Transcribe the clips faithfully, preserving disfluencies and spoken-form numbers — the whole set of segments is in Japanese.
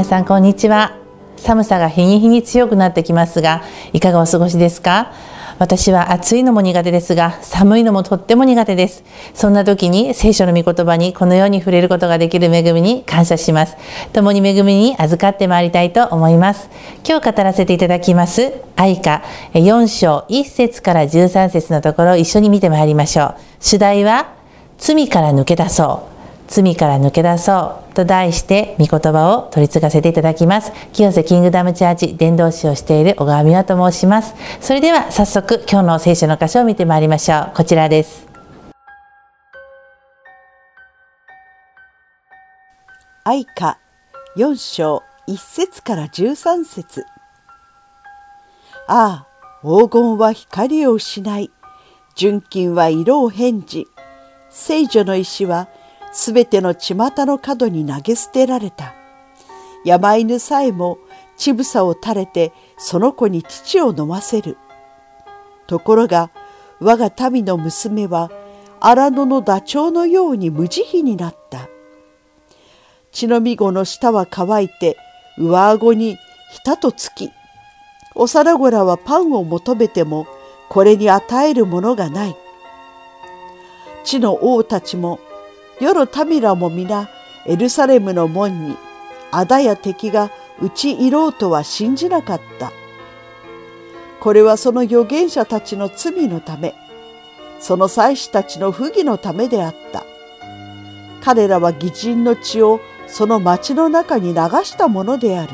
皆さんこんにちは。寒さが日に日に強くなってきますが、いかがお過ごしですか？私は暑いのも苦手ですが、寒いのもとっても苦手です。そんな時に聖書の御言葉にこのように触れることができる恵みに感謝します。共に恵みに預かってまいりたいと思います。今日語らせていただきます愛歌よん章いっ節からじゅうさん節のところを一緒に見てまいりましょう。主題は罪から抜け出そう。罪から抜け出そうと題して御言葉を取り継がせていただきます。清瀬キングダムチャーチ伝道師をしている小川美和と申します。それでは早速今日の聖書の箇所を見てまいりましょう。こちらです。 愛歌よん章いっ節からじゅうさん節。ああ、黄金は光を失い、純金は色を変じ、聖女の石はすべての巷の角に投げ捨てられた。山犬さえも乳房を垂れてその子に乳を飲ませる。ところが我が民の娘は荒野のダチョウのように無慈悲になった。血のみ子の舌は乾いて上顎にひたとつき、幼子らはパンを求めてもこれに与えるものがない。地の王たちも世の民らも皆エルサレムの門に仇や敵が打ち入ろうとは信じなかった。これはその預言者たちの罪のため、その祭司たちの不義のためであった。彼らは義人の血をその町の中に流したものである。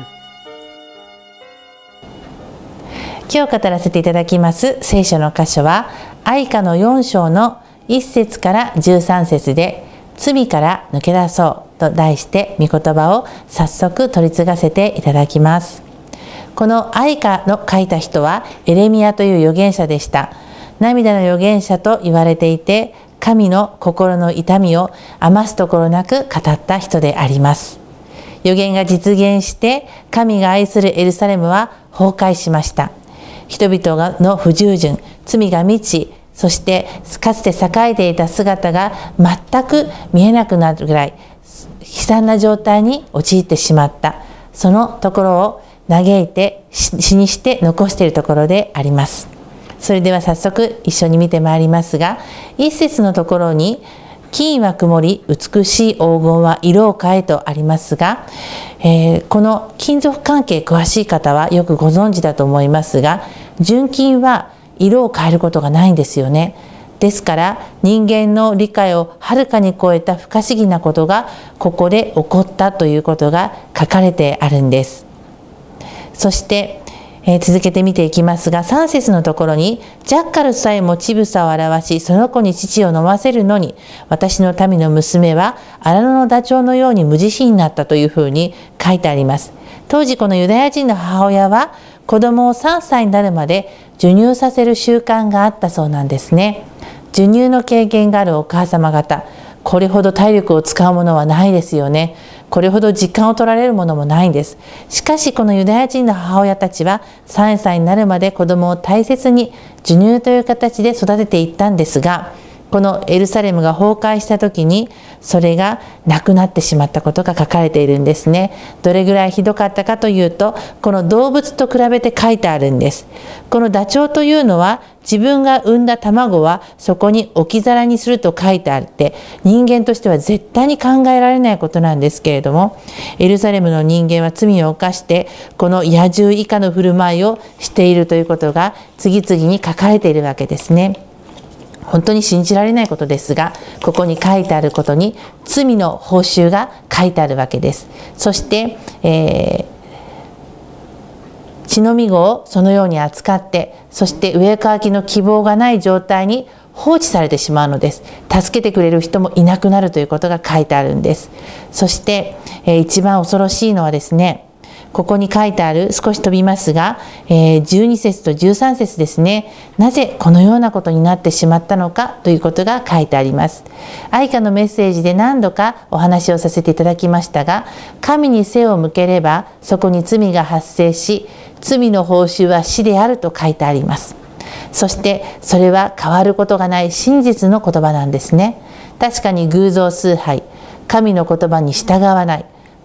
今日語らせていただきます聖書の箇所は愛歌のよん章のいっ節からじゅうさん節で、罪から抜け出そうと題して御言葉を早速取り継がせていただきます。この愛歌の書いた人はエレミヤという預言者でした。涙の預言者と言われていて、神の心の痛みを余すところなく語った人であります。預言が実現して神が愛するエルサレムは崩壊しました。人々の不従順、罪が満ち、そしてかつて栄えていた姿が全く見えなくなるぐらい悲惨な状態に陥ってしまった。そのところを嘆いて死にして残しているところであります。それでは早速一緒に見てまいりますが、一節のところに金は曇り美しい黄金は色を変えとありますが、えー、この金属関係詳しい方はよくご存知だと思いますが、純金は色を変えることがないんですよね。ですから人間の理解をはるかに超えた不可思議なことがここで起こったということが書かれてあるんです。そして、えー、続けて見ていきますが、さん節のところにジャッカルさえも乳房を表しその子に乳を飲ませるのに、私の民の娘は荒野のダチョウのように無慈悲になったというふうに書いてあります。当時このユダヤ人の母親は子供をさんさいになるまで授乳させる習慣があったそうなんですね。授乳の経験があるお母様方、これほど体力を使うものはないですよね。これほど時間を取られるものもないんです。しかしこのユダヤ人の母親たちはさんさいになるまで子供を大切に授乳という形で育てていったんですが、このエルサレムが崩壊した時にそれがなくなってしまったことが書かれているんですね。どれぐらいひどかったかというと、この動物と比べて書いてあるんです。このダチョウというのは自分が産んだ卵はそこに置き皿にすると書いてあって、人間としては絶対に考えられないことなんですけれども、エルサレムの人間は罪を犯してこの野獣以下の振る舞いをしているということが次々に書かれているわけですね。本当に信じられないことですが、ここに書いてあることに罪の報酬が書いてあるわけです。そして、えー、血のみ子をそのように扱って、そして上かわきの希望がない状態に放置されてしまうのです。助けてくれる人もいなくなるということが書いてあるんです。そして、えー、一番恐ろしいのはですね、ここに書いてある、少し飛びますが、えー、じゅうに節とじゅうさん節ですね。なぜこのようなことになってしまったのかということが書いてあります。愛歌のメッセージで何度かお話をさせていただきましたが、神に背を向ければそこに罪が発生し、罪の報酬は死であると書いてあります。そしてそれは変わることがない真実の言葉なんですね。確かに偶像崇拝、神の言葉に従わない、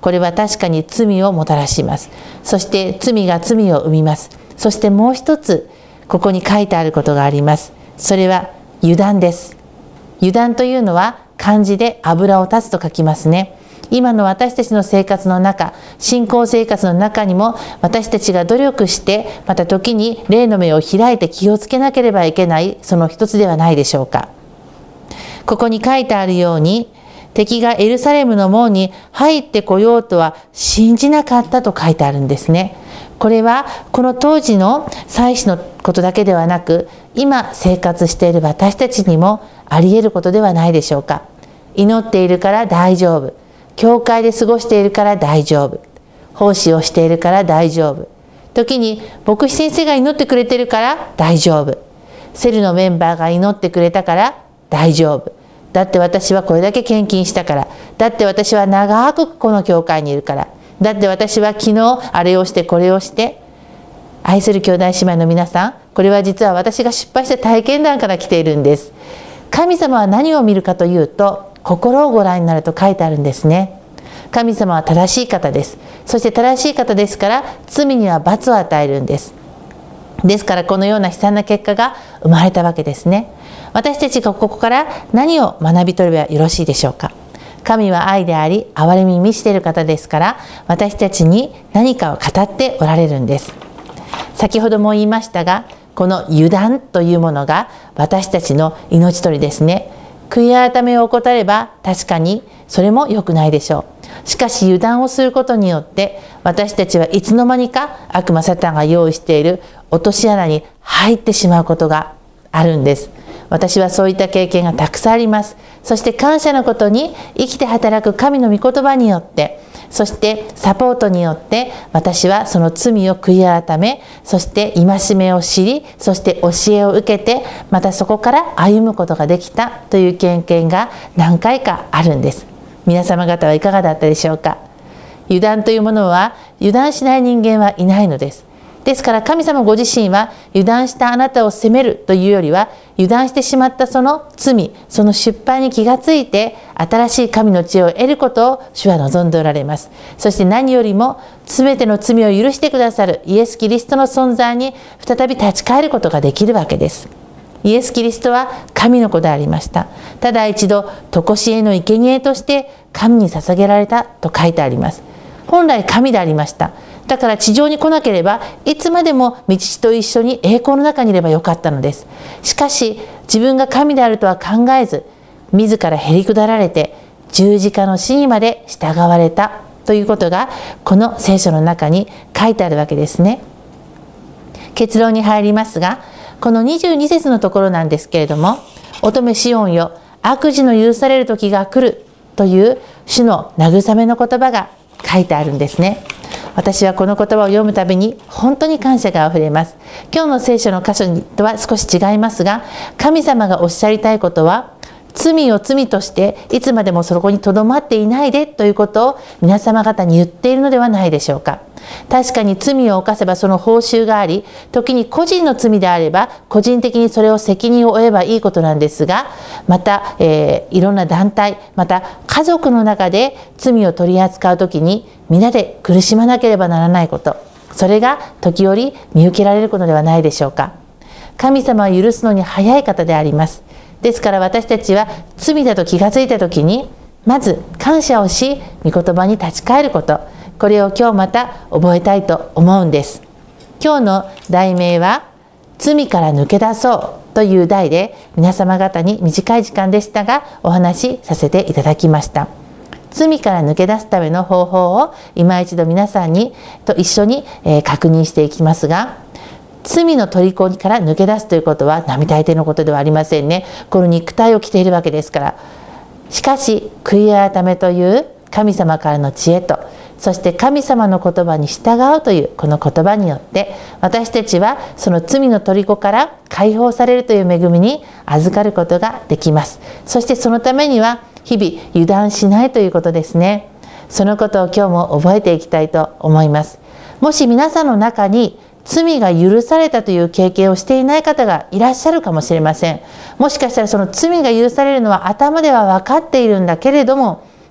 これは確かに罪をもたらします。そして罪が罪を生みます。そしてもう一つここに書いてあることがあります。それは油断です。油断というのは漢字で油を立つと書きますね。今の私たちの生活の中、信仰生活の中にも私たちが努力して、また時に霊の目を開いて気をつけなければいけないその一つではないでしょうか。ここに書いてあるように、敵がエルサレムの門に入ってこようとは信じなかったと書いてあるんですね。これはこの当時の祭司のことだけではなく、今生活している私たちにもあり得ることではないでしょうか。祈っているから大丈夫、教会で過ごしているから大丈夫、奉仕をしているから大丈夫、時に牧師先生が祈ってくれてるから大丈夫、セルのメンバーが祈ってくれたから大丈夫、だって私はこれだけ献金したから、だって私は長くこの教会にいるから、だって私は昨日あれをしてこれをして。愛する兄弟姉妹の皆さん、これは実は私が失敗した体験談から来ているんです。神様は何を見るかというと、心をご覧になると書いてあるんですね。神様は正しい方です。そして正しい方ですから、罪には罰を与えるんです。ですからこのような悲惨な結果が生まれたわけですね。私たちがここから何を学び取ればよろしいでしょうか。神は愛であり、憐れみに満ちている方ですから、私たちに何かを語っておられるんです。先ほども言いましたが、この油断というものが私たちの命取りですね。悔い改めを怠れば確かにそれも良くないでしょう。しかし油断をすることによって、私たちはいつの間にか悪魔サタンが用意している落とし穴に入ってしまうことがあるんです。私はそういった経験がたくさんあります。そして感謝のことに、生きて働く神の御言葉によって、そしてサポートによって、私はその罪を悔い改め、そして戒めを知り、そして教えを受けて、またそこから歩むことができたという経験が何回かあるんです。皆様方はいかがだったでしょうか。油断というものは、油断しない人間はいないのです。ですから神様ご自身は、油断したあなたを責めるというよりは、油断してしまったその罪、その失敗に気がついて、新しい神の知恵を得ることを主は望んでおられます。そして何よりも、すべての罪を許してくださるイエス・キリストの存在に再び立ち返ることができるわけです。イエス・キリストは神の子でありました。ただ一度、常しえの生贄として神に捧げられたと書いてあります。本来神でありました。だから地上に来なければ、いつまでも道父と一緒に栄光の中にいればよかったのです。しかし、自分が神であるとは考えず、自らへりくだられて、十字架の死にまで従われたということが、この聖書の中に書いてあるわけですね。結論に入りますが、このにじゅうに節のところなんですけれども、乙女シオンよ、悪事の許される時が来るという主の慰めの言葉が書いてあるんですね。私はこの言葉を読むたびに本当に感謝があふれます。今日の聖書の箇所とは少し違いますが、神様がおっしゃりたいことは、罪を罪としていつまでもそこにとどまっていないでということを皆様方に言っているのではないでしょうか。確かに罪を犯せばその報酬があり、時に個人の罪であれば個人的にそれを責任を負えばいいことなんですが、また、えー、いろんな団体、また家族の中で罪を取り扱う時に皆で苦しまなければならないこと、それが時折見受けられることではないでしょうか。神様は許すのに早い方であります。ですから私たちは罪だと気がついた時に、まず感謝をし、御言葉に立ち返ること、これを今日また覚えたいと思うんです。今日の題名は、罪から抜け出そうという題で、皆様方に短い時間でしたがお話しさせていただきました。罪から抜け出すための方法を今一度皆さんにと一緒に、えー、確認していきますが、罪の虜から抜け出すということは並大抵のことではありませんね。この肉体を着ているわけですから。しかし悔い改めという神様からの知恵と、そして神様の言葉に従うというこの言葉によって、私たちはその罪の虜から解放されるという恵みに預かることができます。そしてそのためには日々油断しないということですね。そのことを今日も覚えていきたいと思います。もし皆さんの中に罪が許されたという経験をしていない方がいらっしゃるかもしれません。もしかしたらその罪が許されるのは頭では分かっているんだけれども、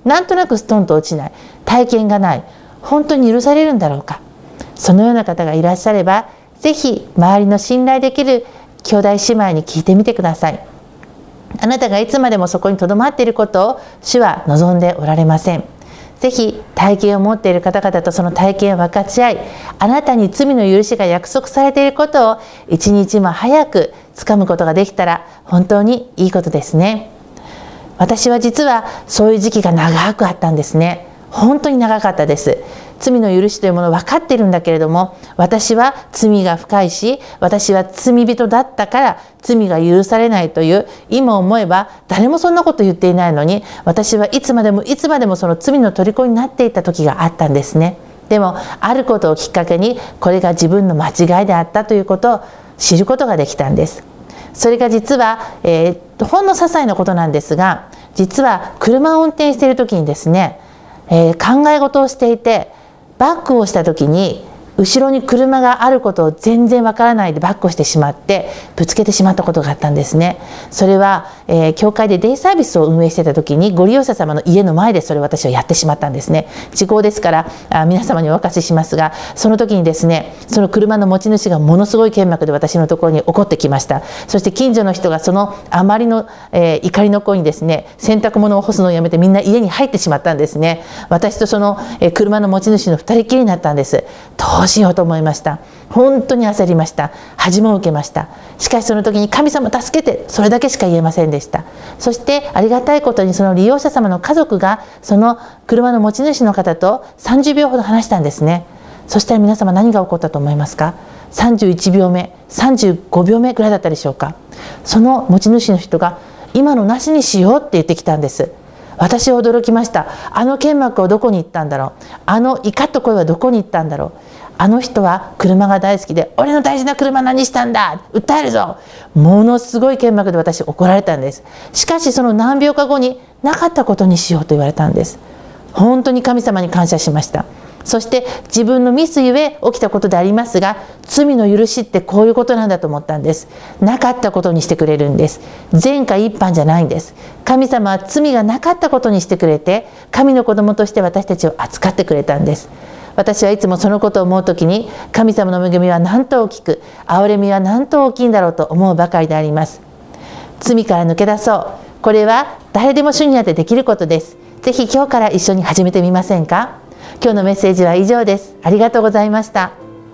なんとなくストンと落ちない、体験がない、本当に許されるんだろうか。そのような方がいらっしゃれば、ぜひ周りの信頼できる兄弟姉妹に聞いてみてください。あなたがいつまでもそこにとどまっていることを主は望んでおられません。ぜひ体験を持っている方々とその体験を分かち合い、あなたに罪の許しが約束されていることを一日も早くつかむことができたら本当にいいことですね。私は実はそういう時期が長くあったんですね。本当に長かったです。罪の許しというものを分かっているんだけれども、私は罪が深いし、私は罪人だったから罪が許されないという、今思えば誰もそんなこと言っていないのに、私はいつまでもいつまでもその罪の虜になっていた時があったんですね。でもあることをきっかけに、これが自分の間違いであったということを知ることができたんです。それが実は、えー、ほんの些細なことなんですが、実は車を運転している時にですね、えー、考え事をしていて、バックをした時に後ろに車があることを全然わからないでバックをしてしまってぶつけてしまったことがあったんですね。それは、えー、教会でデイサービスを運営していた時にご利用者様の家の前でそれを私はやってしまったんですね。時効ですからあ皆様にお明かししますが、その時にですね、その車の持ち主がものすごい剣幕で私のところに怒ってきました。そして近所の人がそのあまりの、えー、怒りの声にですね、洗濯物を干すのをやめてみんな家に入ってしまったんですね。私とその、えー、車の持ち主の二人きりになったんです。どうしようと思いました。本当に焦りました。恥も受けました。しかしその時に神様助けて、それだけしか言えませんでした。そしてありがたいことにその利用者様の家族がその車の持ち主の方とさんじゅうびょうほど話したんですね。そしたら皆様何が起こったと思いますか？さんじゅういちびょうめ、さんじゅうごびょうめぐらいだったでしょうか。その持ち主の人が今のなしにしようって言ってきたんです。私は驚きました。あの剣幕はどこに行ったんだろう。あの怒った声はどこに行ったんだろう。あの人は車が大好きで、俺の大事な車何したんだ、訴えるぞ、ものすごい剣幕で私怒られたんです。しかしその何秒か後になかったことにしようと言われたんです。本当に神様に感謝しました。そして自分のミスゆえ起きたことでありますが、罪の許しってこういうことなんだと思ったんです。なかったことにしてくれるんです。前科一犯じゃないんです。神様は罪がなかったことにしてくれて、神の子供として私たちを扱ってくれたんです。私はいつもそのことを思うときに、神様の恵みはなんと大きく、憐れみはなんと大きいんだろうと思うばかりであります。罪から抜け出そう。これは誰でも主にあってできることです。ぜひ今日から一緒に始めてみませんか？今日のメッセージは以上です。ありがとうございました。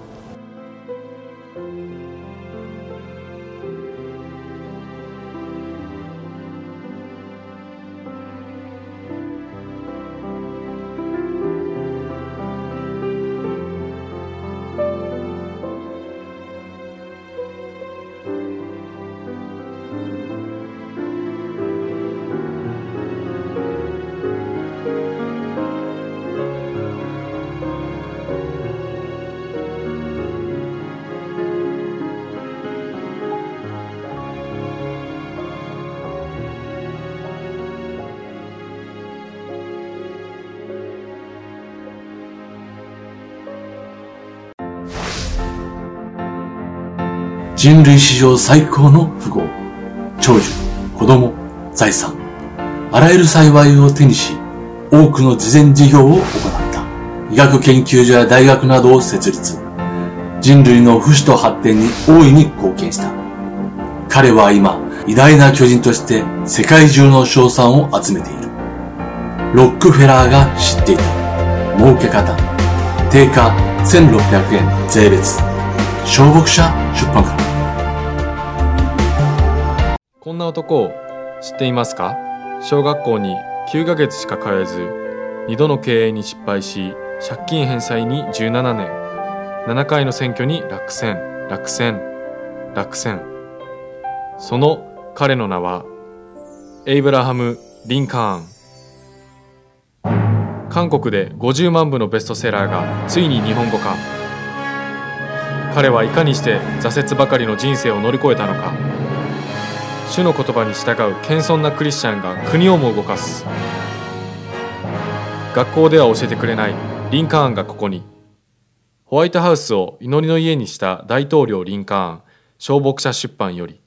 人類史上最高の富豪、長寿、子供、財産、あらゆる幸いを手にし、多くの慈善事業を行った。医学研究所や大学などを設立。人類の不死と発展に大いに貢献した。彼は今、偉大な巨人として世界中の称賛を集めている。ロックフェラーが知っていた。儲け方。定価せんろっぴゃくえん税別。小牧社出版から。 こんな男を知っていますか？小学校にきゅうかげつしか通えず、にどの経営に失敗し、借金返済にじゅうななねん、ななかいの選挙に落選、落選、落選。その彼の名は、エイブラハム・リンカーン。韓国でごじゅうまんぶのベストセラーがついに日本語化。彼はいかにして挫折ばかりの人生を乗り越えたのか。主の言葉に従う謙遜なクリスチャンが国をも動かす。学校では教えてくれないリンカーンがここに。ホワイトハウスを祈りの家にした大統領リンカーン、小牧社出版より。